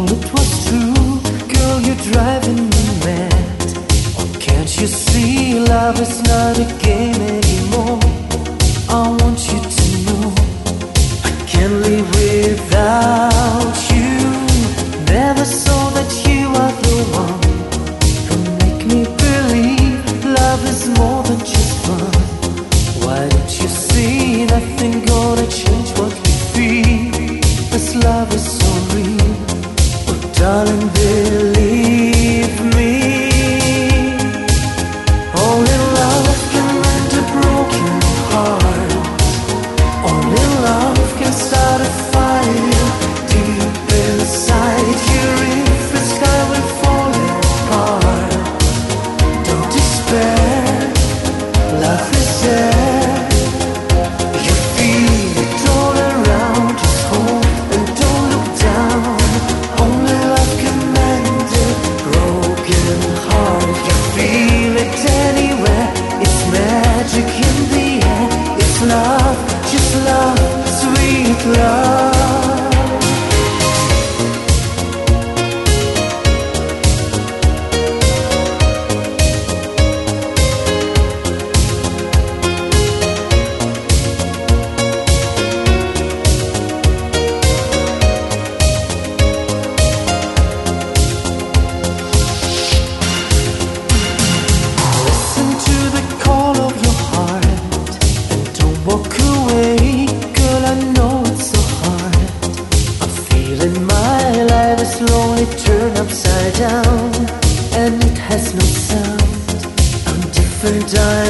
it was true, girl, you're driving me mad. Oh, can't you see love is not a game anymore? I want you to know I can't live without you. Never saw that you are the one who make me believe love is more than just fun. Why don't you see nothing gonna change what we feel? This love is so real. Oh darling, believe me. Only love can mend a broken heart. Only love can start a fire deep inside you. If the sky will fall apart, don't despair. Love is there. You feel it all around. Just hold and don't look down. Only love can mend a broken heart. You feel it anywhere. It's magic in the air. It's love, just love, sweet love. Listen to the call of your heart and don't walk away. Girl, I know it's so hard. I'm feeling my life is slowly turned upside down, and it has no sound. I'm different, I